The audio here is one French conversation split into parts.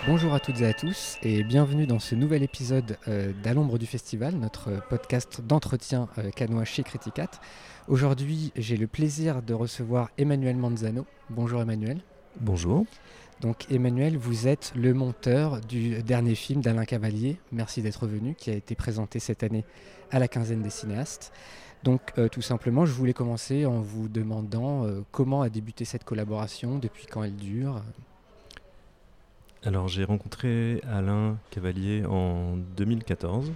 Bonjour à toutes et à tous et bienvenue dans ce nouvel épisode d'À l'ombre du festival, notre podcast d'entretien cannois chez Criticat. Aujourd'hui, j'ai le plaisir de recevoir Emmanuel Manzano. Bonjour Emmanuel. Bonjour. Donc Emmanuel, vous êtes le monteur du dernier film d'Alain Cavalier, Merci d'être venu, qui a été présenté cette année à la quinzaine des cinéastes. Donc tout simplement, je voulais commencer en vous demandant comment a débuté cette collaboration, depuis quand elle dure. Alors j'ai rencontré Alain Cavalier en 2014.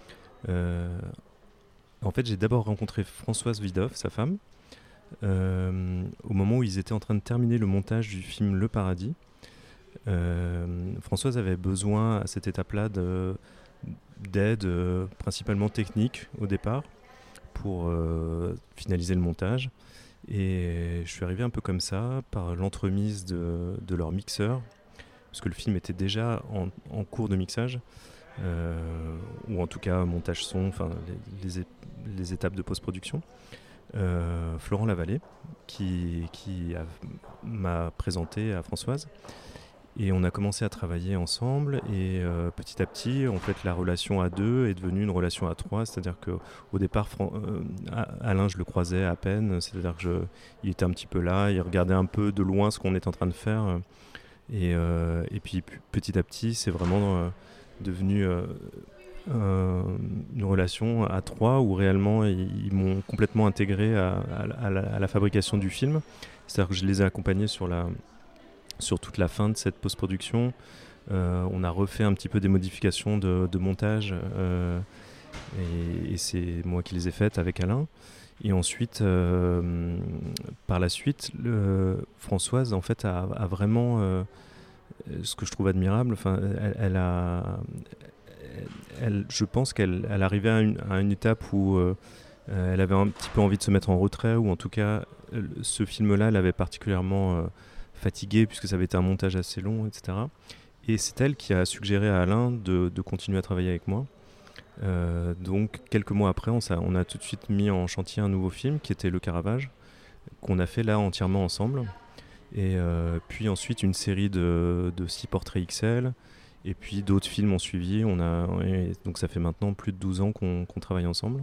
En fait, j'ai d'abord rencontré Françoise Widoff, sa femme, au moment où ils étaient en train de terminer le montage du film Le Paradis. Françoise avait besoin à cette étape-là d'aide principalement technique au départ pour finaliser le montage. Et je suis arrivé un peu comme ça, par l'entremise de leur mixeur, parce que le film était déjà en cours de mixage, ou en tout cas montage son, enfin les étapes de post-production. Florent Lavallée, m'a présenté à Françoise. Et on a commencé à travailler ensemble et petit à petit, en fait, la relation à deux est devenue une relation à trois. C'est-à-dire qu'au départ, Alain, je le croisais à peine. C'est-à-dire qu'il était un petit peu là, il regardait un peu de loin ce qu'on était en train de faire. Et puis petit à petit, c'est vraiment devenu une relation à trois où réellement ils m'ont complètement intégré à la fabrication du film. C'est-à-dire que je les ai accompagnés sur toute la fin de cette post-production. On a refait un petit peu des modifications de montage et c'est moi qui les ai faites avec Alain. Et ensuite, par la suite, Françoise en fait a vraiment ce que je trouve admirable. Enfin, je pense qu'elle arrivait à une étape où elle avait un petit peu envie de se mettre en retrait, ou en tout cas, ce film-là l'avait particulièrement fatiguée puisque ça avait été un montage assez long, etc. Et c'est elle qui a suggéré à Alain de continuer à travailler avec moi. Donc quelques mois après, on a tout de suite mis en chantier un nouveau film qui était Le Caravage, qu'on a fait là entièrement ensemble. Et puis ensuite une série de 6 portraits XL. Et puis d'autres films ont suivi. Donc ça fait maintenant plus de 12 ans qu'on travaille ensemble.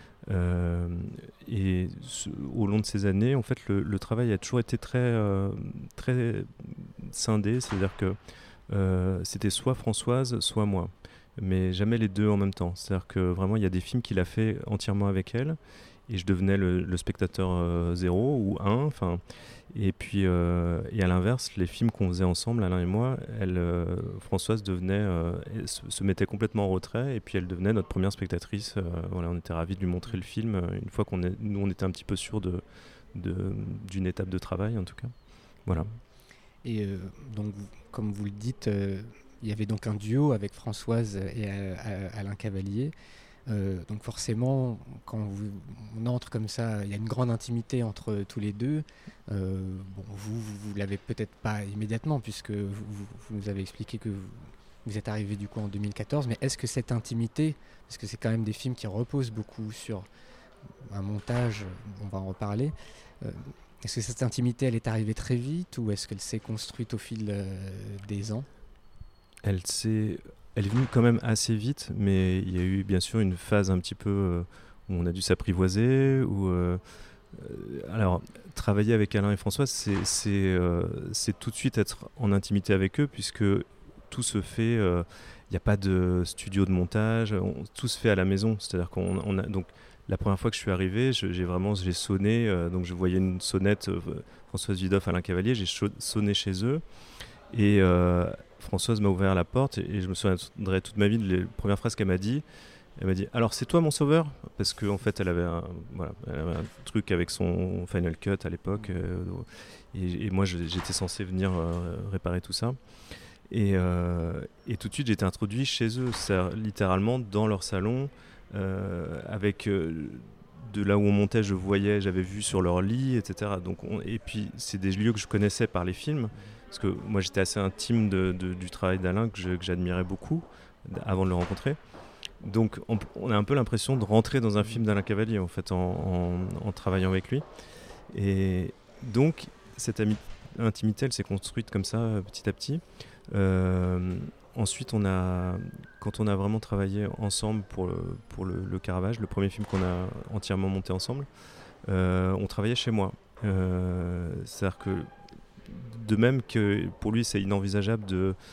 Au long de ces années, en fait, le travail a toujours été très scindé, c'est-à-dire que c'était soit Françoise, soit moi, mais jamais les deux en même temps. C'est-à-dire que vraiment, il y a des films qu'il a fait entièrement avec elle, et je devenais le spectateur 0 ou 1, enfin. Et puis, et à l'inverse, les films qu'on faisait ensemble, Alain et moi, Françoise se mettait complètement en retrait, et puis elle devenait notre première spectatrice. Voilà, on était ravis de lui montrer le film une fois nous on était un petit peu sûrs d'une étape de travail, en tout cas. Voilà. Et donc, comme vous le dites, il y avait donc un duo avec Françoise et Alain Cavalier. Donc forcément, quand on entre comme ça, il y a une grande intimité entre tous les deux. Vous l'avez peut-être pas immédiatement, puisque vous nous avez expliqué que vous êtes arrivé du coup en 2014. Mais est-ce que cette intimité, parce que c'est quand même des films qui reposent beaucoup sur un montage, on va en reparler, est-ce que cette intimité, elle est arrivée très vite ou est-ce qu'elle s'est construite au fil des ans ? Elle est venue quand même assez vite, mais il y a eu bien sûr une phase un petit peu où on a dû s'apprivoiser. Alors, travailler avec Alain et François, c'est tout de suite être en intimité avec eux, puisque tout se fait. Il n'y a pas de studio de montage, tout se fait à la maison. C'est-à-dire donc la première fois que je suis arrivé, j'ai sonné, donc je voyais une sonnette, Françoise Widoff, Alain Cavalier, j'ai sonné chez eux. Et Françoise m'a ouvert la porte et je me souviendrai toute ma vie de la première phrase qu'elle m'a dit. Elle m'a dit « Alors c'est toi mon sauveur ?» Parce qu'en fait elle avait elle avait un truc avec son Final Cut à l'époque et moi j'étais censé venir réparer tout ça. Et tout de suite j'ai été introduit chez eux, littéralement dans leur salon avec... de là où on montait, j'avais vu sur leur lit, etc. Et puis c'est des lieux que je connaissais par les films, parce que moi j'étais assez intime du travail d'Alain, que j'admirais beaucoup avant de le rencontrer. Donc on a un peu l'impression de rentrer dans un film d'Alain Cavalier en fait en travaillant avec lui. Et donc cette amitié intimité, elle s'est construite comme ça, petit à petit. Ensuite, quand on a vraiment travaillé ensemble pour le Caravage, le premier film qu'on a entièrement monté ensemble, on travaillait chez moi. C'est-à-dire que, de même que pour lui, c'est inenvisageable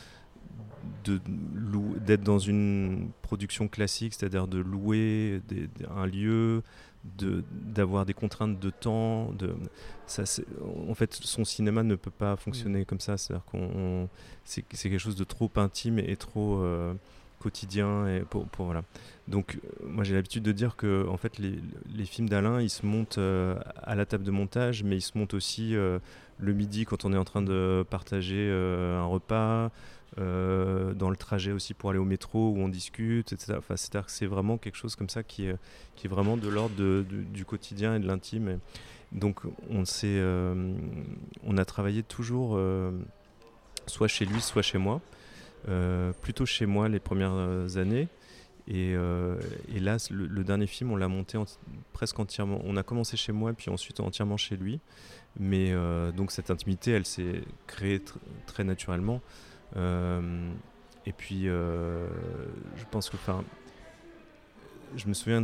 d'être dans une production classique, c'est-à-dire de louer un lieu, d'avoir des contraintes de temps. En fait, son cinéma ne peut pas fonctionner comme ça. C'est-à-dire c'est quelque chose de trop intime et trop quotidien. Et voilà. Donc, moi, j'ai l'habitude de dire que en fait, les films d'Alain, ils se montent à la table de montage, mais ils se montent aussi le midi quand on est en train de partager un repas. Dans le trajet aussi pour aller au métro où on discute, etc. Enfin, c'est-à-dire que c'est vraiment quelque chose comme ça qui est vraiment de l'ordre du quotidien et de l'intime. Et donc on a travaillé toujours soit chez lui, soit chez moi. Plutôt chez moi les premières années. Et là, le dernier film, on l'a monté presque entièrement. On a commencé chez moi, puis ensuite entièrement chez lui. Mais donc cette intimité, elle s'est créée très naturellement. Et puis je pense que je me souviens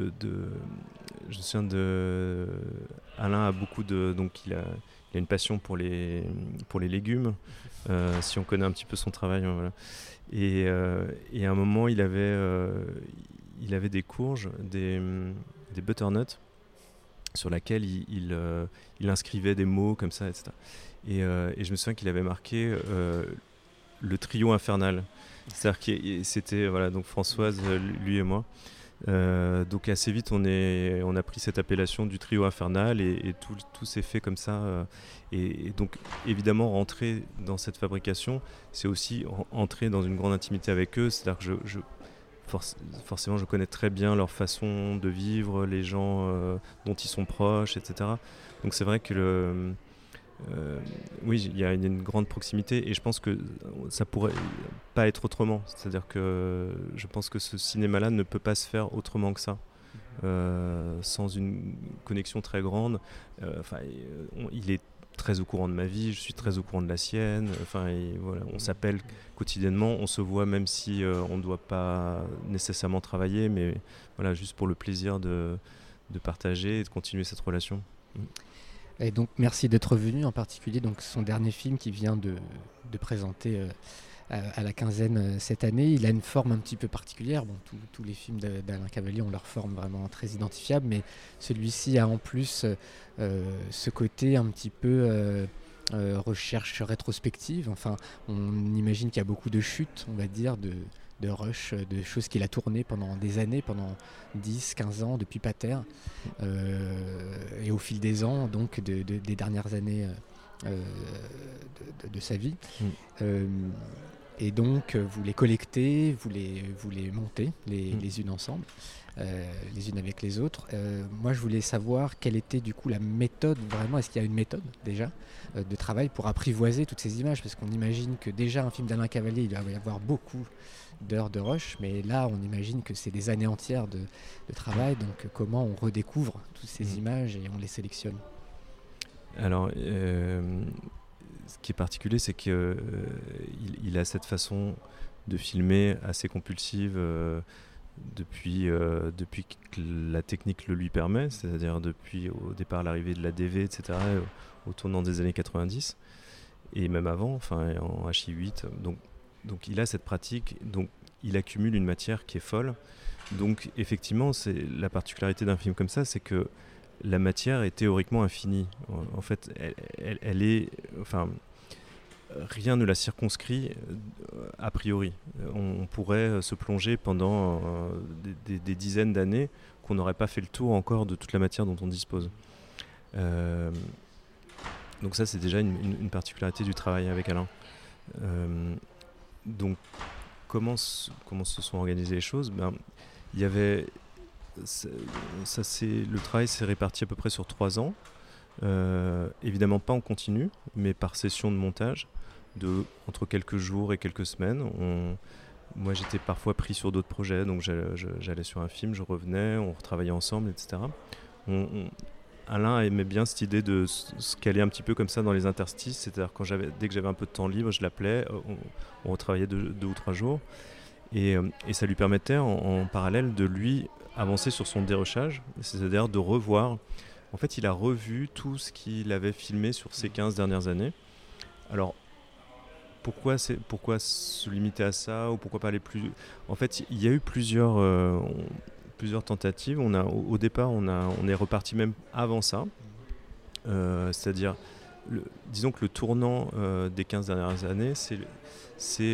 Alain a beaucoup donc il a une passion pour les légumes, si on connaît un petit peu son travail, voilà. Et à un moment il avait des courges, des butternuts sur laquelle il inscrivait des mots comme ça, etc. Et je me souviens qu'il avait marqué le trio infernal. C'est-à-dire que c'était voilà, donc Françoise, lui et moi. Donc assez vite on a pris cette appellation du trio infernal et tout s'est fait comme ça. Et donc évidemment rentrer dans cette fabrication, c'est aussi entrer dans une grande intimité avec eux. C'est-à-dire que forcément je connais très bien leur façon de vivre, les gens dont ils sont proches, etc. Donc c'est vrai que oui, il y a une grande proximité et je pense que ça pourrait pas être autrement. C'est-à-dire que je pense que ce cinéma-là ne peut pas se faire autrement que ça, sans une connexion très grande. Il est très au courant de ma vie, je suis très au courant de la sienne. Voilà, on s'appelle quotidiennement, on se voit même si on ne doit pas nécessairement travailler, mais voilà, juste pour le plaisir de partager et de continuer cette relation. Et donc merci d'être venu, en particulier donc son dernier film qui vient de présenter à la quinzaine cette année. Il a une forme un petit peu particulière. Bon, tous les films d'Alain Cavalier ont leur forme vraiment très identifiable, mais celui-ci a en plus ce côté un petit peu recherche rétrospective. Enfin, on imagine qu'il y a beaucoup de chutes, on va dire, de rush, de choses qu'il a tournées pendant des années, pendant 10, 15 ans, depuis Pater, et au fil des ans, donc des dernières années de sa vie. Et donc vous les collectez, vous les montez les unes ensemble, les unes avec les autres. Moi je voulais savoir quelle était du coup la méthode, vraiment, est-ce qu'il y a une méthode déjà de travail pour apprivoiser toutes ces images, parce qu'on imagine que déjà un film d'Alain Cavalier, il doit y avoir beaucoup d'heures de rush, mais là on imagine que c'est des années entières de travail, donc comment on redécouvre toutes ces images et on les sélectionne? Alors ce qui est particulier, c'est qu'il il a cette façon de filmer assez compulsive depuis que la technique le lui permet, c'est-à-dire depuis au départ l'arrivée de la DV, etc., au tournant des années 90, et même avant, en Hi8. Donc il a cette pratique, donc il accumule une matière qui est folle. Donc effectivement, c'est la particularité d'un film comme ça, c'est que la matière est théoriquement infinie. En fait, elle est, rien ne la circonscrit a priori. On pourrait se plonger pendant des dizaines d'années qu'on n'aurait pas fait le tour encore de toute la matière dont on dispose. Donc ça, c'est déjà une particularité du travail avec Alain. Donc comment se sont organisées les choses? Il y avait le travail s'est réparti à peu près sur 3 ans, évidemment pas en continu, mais par session de montage entre quelques jours et quelques semaines. Moi j'étais parfois pris sur d'autres projets, donc j'allais sur un film, je revenais, on retravaillait ensemble, etc. Alain aimait bien cette idée de se caler un petit peu comme ça dans les interstices, c'est-à-dire dès que j'avais un peu de temps libre, je l'appelais, on retravaillait 2 ou 3 jours, et ça lui permettait en parallèle de lui avancer sur son dérochage, c'est-à-dire de revoir. En fait, il a revu tout ce qu'il avait filmé sur ces 15 dernières années. Alors, pourquoi se limiter à ça, ou pourquoi pas aller plus... En fait, il y a eu plusieurs tentatives. Au départ, on est reparti même avant ça. C'est-à-dire, disons que le tournant des 15 dernières années, c'est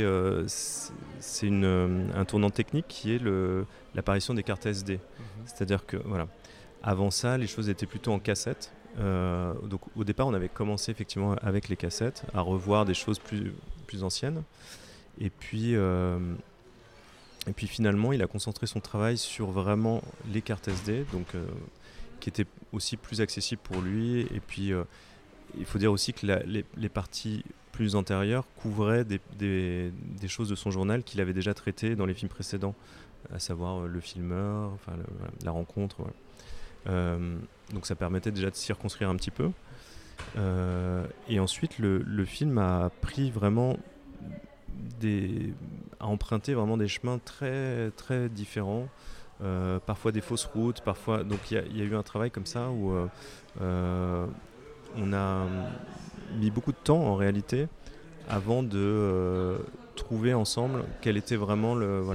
un tournant technique qui est l'apparition des cartes SD. C'est-à-dire que, voilà, avant ça, les choses étaient plutôt en cassette. Donc au départ, on avait commencé effectivement avec les cassettes, à revoir des choses plus anciennes. Et puis finalement, il a concentré son travail sur vraiment les cartes SD, donc, qui étaient aussi plus accessibles pour lui. Et puis il faut dire aussi que les parties plus antérieures couvraient des choses de son journal qu'il avait déjà traitées dans les films précédents, à savoir le filmeur, enfin, la rencontre. Voilà. Donc ça permettait déjà de circonscrire un petit peu. Et ensuite, le film a pris vraiment a emprunté vraiment des chemins très, très différents. Parfois des fausses routes, parfois... Donc il y a eu un travail comme ça où on a mis beaucoup de temps en réalité avant de trouver ensemble quel était vraiment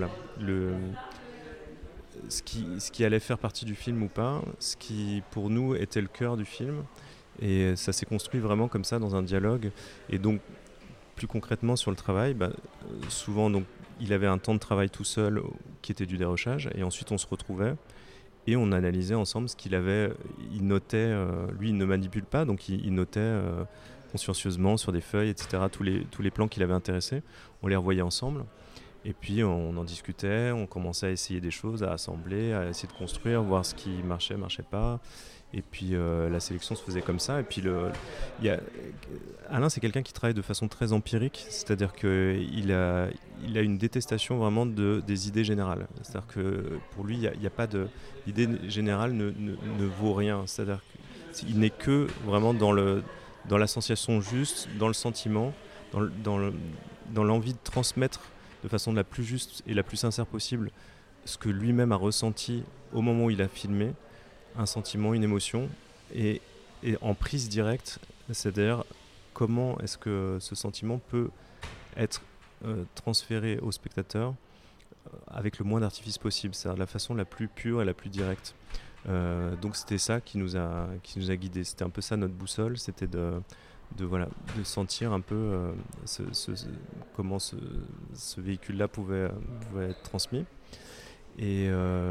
ce qui allait faire partie du film ou pas, ce qui pour nous était le cœur du film. Et ça s'est construit vraiment comme ça dans un dialogue. Et donc plus concrètement sur le travail, souvent donc, il avait un temps de travail tout seul qui était du dérochage, et ensuite on se retrouvait et on analysait ensemble ce qu'il avait. Il notait, lui il ne manipule pas, donc il notait consciencieusement sur des feuilles, etc., tous les plans qui l'avaient intéressé. On les revoyait ensemble. Et puis on en discutait, on commençait à essayer des choses, à assembler, à essayer de construire, voir ce qui marchait pas. Et puis la sélection se faisait comme ça. Et puis Alain, c'est quelqu'un qui travaille de façon très empirique, c'est-à-dire qu'il a une détestation vraiment des idées générales. C'est-à-dire que pour lui, il y a pas de... L'idée générale ne vaut rien. C'est-à-dire qu'il n'est que vraiment dans la sensation juste, dans le sentiment, dans l'envie de transmettre de façon la plus juste et la plus sincère possible ce que lui-même a ressenti au moment où il a filmé, un sentiment, une émotion, et en prise directe, c'est-à-dire comment est-ce que ce sentiment peut être transféré au spectateur avec le moins d'artifice possible, c'est-à-dire de la façon la plus pure et la plus directe. Donc c'était ça qui nous a guidés, c'était un peu ça notre boussole, c'était de sentir un peu comment ce véhicule-là pouvait être transmis. Et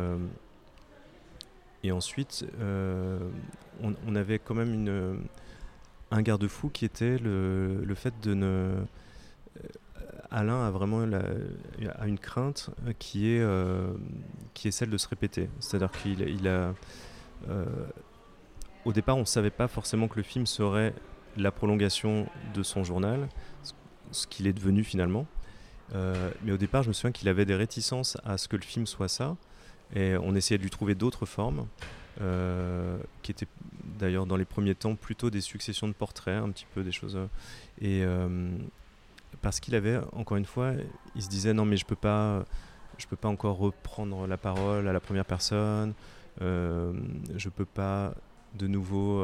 ensuite, on avait quand même un garde-fou qui était le fait de ne... Alain a vraiment a une crainte qui est celle de se répéter. C'est-à-dire qu'il a... au départ, on ne savait pas forcément que le film serait la prolongation de son journal, ce qu'il est devenu finalement. Mais au départ, je me souviens qu'il avait des réticences à ce que le film soit ça. Et on essayait de lui trouver d'autres formes, qui étaient d'ailleurs dans les premiers temps plutôt des successions de portraits, un petit peu des choses. Parce qu'il avait, encore une fois, il se disait non mais je peux pas encore reprendre la parole à la première personne, je peux pas de nouveau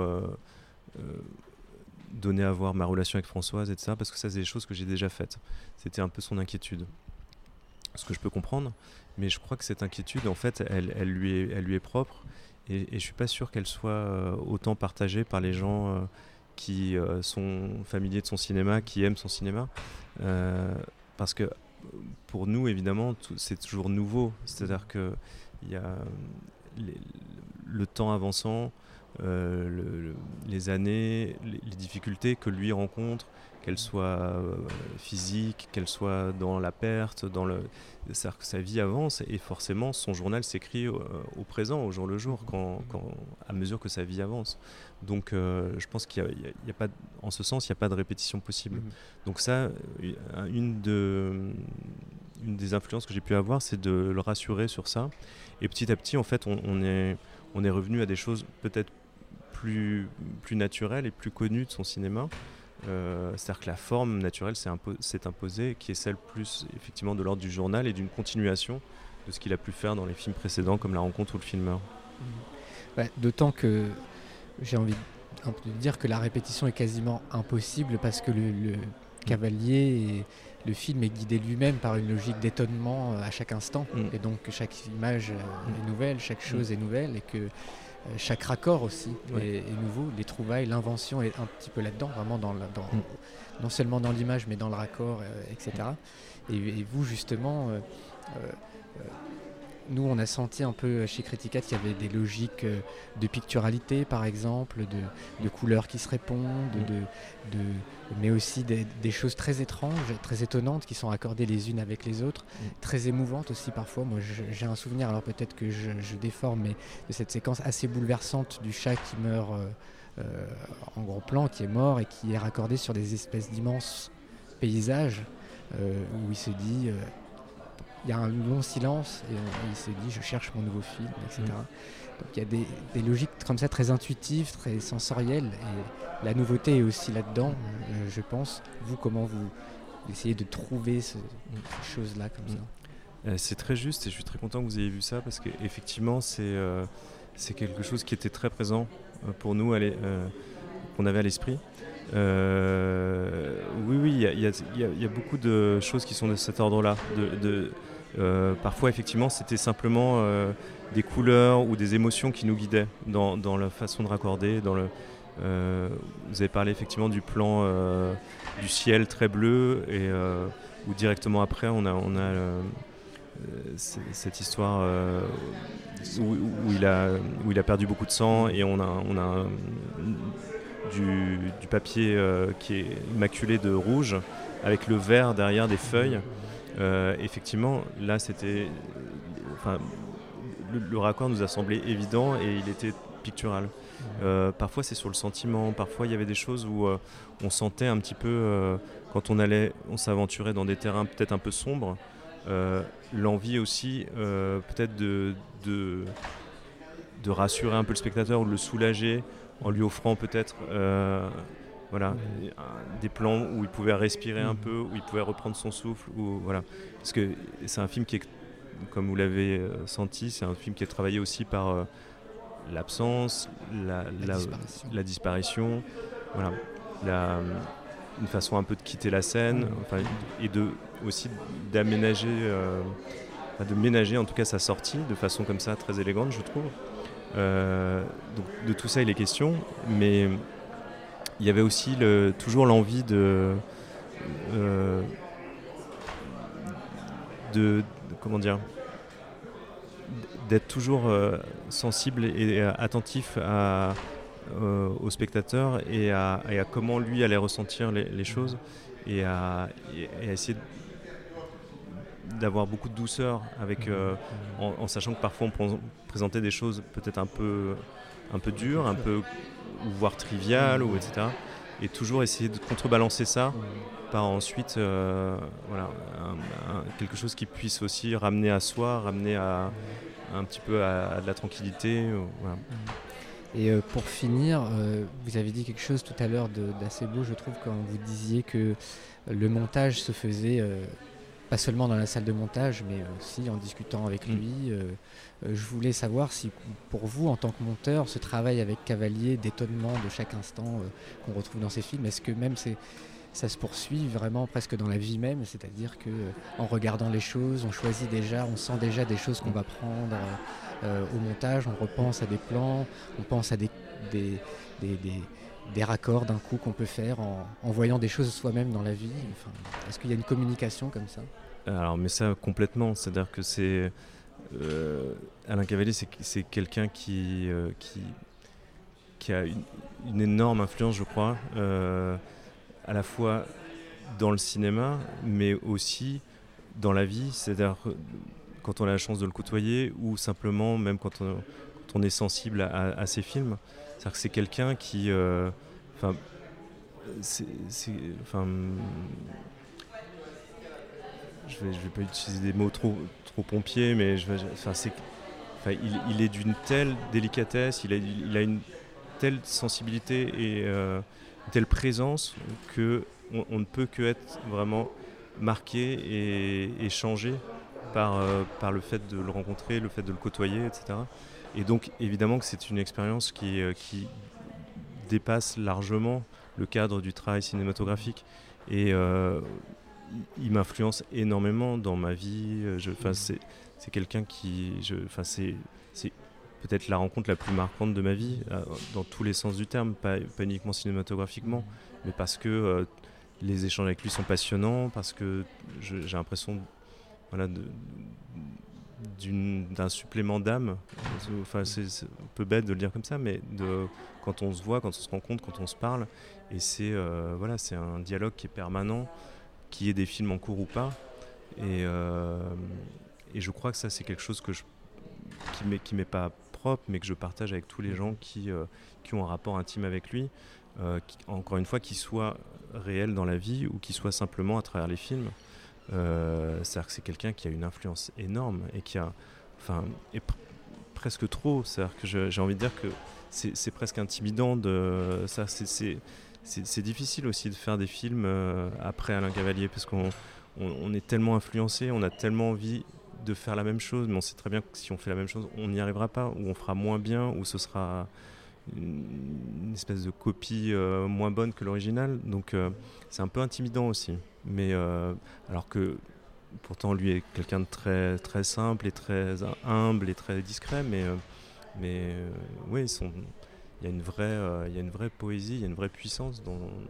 donner à voir ma relation avec Françoise, etc. Parce que ça, c'est des choses que j'ai déjà faites. C'était un peu son inquiétude. Ce que je peux comprendre, mais je crois que cette inquiétude, en fait, elle lui est propre, et je suis pas sûr qu'elle soit autant partagée par les gens qui sont familiers de son cinéma, qui aiment son cinéma, parce que pour nous, évidemment, c'est toujours nouveau. C'est-à-dire que il y a le temps avançant, les années, les difficultés que lui rencontre, qu'elles soient physiques, qu'elles soient dans la perte, c'est-à-dire que sa vie avance, et forcément son journal s'écrit au présent, au jour le jour, à mesure que sa vie avance. Donc je pense qu'il y a pas, en ce sens, il n'y a pas de répétition possible. Donc ça, une des influences que j'ai pu avoir, c'est de le rassurer sur ça. Et petit à petit, en fait, on est revenu à des choses peut-être plus naturelle et plus connue de son cinéma. C'est-à-dire que la forme naturelle s'est imposée, qui est celle plus effectivement de l'ordre du journal et d'une continuation de ce qu'il a pu faire dans les films précédents comme La Rencontre ou Le Filmeur. Ouais, d'autant que j'ai envie un peu de dire que la répétition est quasiment impossible parce que le Cavalier, le film est guidé lui-même par une logique d'étonnement à chaque instant. Et donc chaque image est nouvelle, chaque chose est nouvelle et que chaque raccord aussi est nouveau. Les trouvailles, l'invention est un petit peu là-dedans, vraiment non seulement dans l'image mais dans le raccord, etc. Et vous justement... nous, on a senti un peu chez Criticat qu'il y avait des logiques de picturalité, par exemple, de couleurs qui se répondent, mais aussi des choses très étranges, très étonnantes qui sont accordées les unes avec les autres, très émouvantes aussi parfois. Moi, j'ai un souvenir, alors peut-être que je déforme, mais de cette séquence assez bouleversante du chat qui meurt en gros plan, qui est mort et qui est raccordé sur des espèces d'immenses paysages où il se dit... il y a un long silence et il se dit je cherche mon nouveau film, etc. Donc il y a des logiques comme ça très intuitives, très sensorielles et la nouveauté est aussi là-dedans, je pense. Vous, comment vous essayez de trouver ces choses-là comme ça? C'est très juste et je suis très content que vous ayez vu ça parce qu'effectivement c'est quelque chose qui était très présent pour nous, qu'on avait à l'esprit. Oui, il y a beaucoup de choses qui sont de cet ordre-là. Parfois, effectivement, c'était simplement des couleurs ou des émotions qui nous guidaient dans la façon de raccorder. Vous avez parlé effectivement du plan du ciel très bleu et où directement après, on a cette histoire où il a perdu beaucoup de sang et on a du papier qui est maculé de rouge avec le vert derrière des feuilles. Effectivement, là c'était... le raccord nous a semblé évident et il était pictural. Parfois c'est sur le sentiment, parfois il y avait des choses où on sentait un petit peu, quand on s'aventurait dans des terrains peut-être un peu sombres, l'envie aussi peut-être de rassurer un peu le spectateur ou de le soulager en lui offrant peut-être des plans où il pouvait respirer un peu, où il pouvait reprendre son souffle, parce que c'est un film qui est, comme vous l'avez senti, c'est un film qui est travaillé aussi par l'absence, la disparition, une façon un peu de quitter la scène, et aussi d'aménager, de ménager en tout cas sa sortie de façon comme ça très élégante, je trouve. Donc de tout ça il est question, mais il y avait aussi toujours l'envie comment dire, d'être toujours sensible et attentif au spectateur et à comment lui allait ressentir les choses et à essayer d'avoir beaucoup de douceur avec, en sachant que parfois on présentait des choses peut-être un peu dures, voire triviales, etc. Et toujours essayer de contrebalancer ça par ensuite quelque chose qui puisse aussi ramener à soi, ramener un petit peu à de la tranquillité. Voilà. Et pour finir, vous avez dit quelque chose tout à l'heure d'assez beau, je trouve, quand vous disiez que le montage se faisait pas seulement dans la salle de montage, mais aussi en discutant avec lui. Je voulais savoir si, pour vous, en tant que monteur, ce travail avec Cavalier d'étonnement de chaque instant qu'on retrouve dans ces films, est-ce que même ça se poursuit vraiment presque dans la vie même, c'est-à-dire qu'en regardant les choses, on choisit déjà, on sent déjà des choses qu'on va prendre au montage, on repense à des plans, on pense à des raccords d'un coup qu'on peut faire en voyant des choses soi-même dans la vie. Enfin, est-ce qu'il y a une communication comme ça ? Alors, mais ça complètement, c'est-à-dire que c'est Alain Cavalier, c'est quelqu'un qui a une énorme influence, je crois, à la fois dans le cinéma, mais aussi dans la vie, c'est-à-dire quand on a la chance de le côtoyer ou simplement même quand on est sensible à ses films. C'est-à-dire que c'est quelqu'un qui... je vais pas utiliser des mots trop pompiers, mais il est d'une telle délicatesse, il a une telle sensibilité et une telle présence qu'on ne peut que être vraiment marqué et changé par le fait de le rencontrer, le fait de le côtoyer, etc. Et donc évidemment que c'est une expérience qui dépasse largement le cadre du travail cinématographique. Et il m'influence énormément dans ma vie. C'est quelqu'un c'est peut-être la rencontre la plus marquante de ma vie, dans tous les sens du terme, pas uniquement cinématographiquement, mais parce que les échanges avec lui sont passionnants, parce que j'ai l'impression voilà, d'un supplément d'âme. Enfin, c'est un peu bête de le dire comme ça, mais quand on se voit, quand on se rencontre, quand on se parle, et c'est un dialogue qui est permanent, qu'il y ait des films en cours ou pas. Et je crois que ça, c'est quelque chose qui m'est pas propre, mais que je partage avec tous les gens qui ont un rapport intime avec lui, encore une fois, qui soit réel dans la vie ou qui soit simplement à travers les films. C'est-à-dire que c'est quelqu'un qui a une influence énorme et qui a, presque trop. C'est-à-dire que j'ai envie de dire que c'est presque intimidant c'est difficile aussi de faire des films après Alain Cavalier, parce qu'on est tellement influencé, on a tellement envie de faire la même chose, mais on sait très bien que si on fait la même chose, on n'y arrivera pas, ou on fera moins bien, ou ce sera une espèce de copie moins bonne que l'original. Donc c'est un peu intimidant aussi. Mais alors que pourtant lui est quelqu'un de très, très simple et très humble et très discret, mais oui, il y a une vraie poésie, il y a une vraie puissance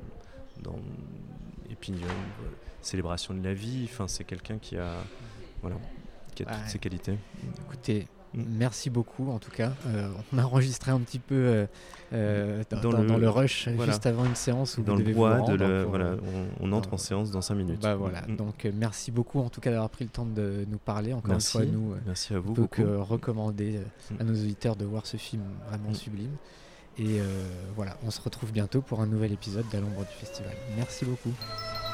et puis il y a une célébration de la vie. Enfin, c'est quelqu'un qui a toutes ces qualités. Écoutez, merci beaucoup en tout cas. On a enregistré un petit peu dans le rush, juste avant une séance où dans vous le devez bois vous rendre. on entre en séance dans 5 minutes. Donc merci beaucoup en tout cas d'avoir pris le temps de nous parler. Encore une fois, merci à vous. On peut que recommander à nos auditeurs de voir ce film vraiment sublime. Et on se retrouve bientôt pour un nouvel épisode d'À l'ombre du festival. Merci beaucoup.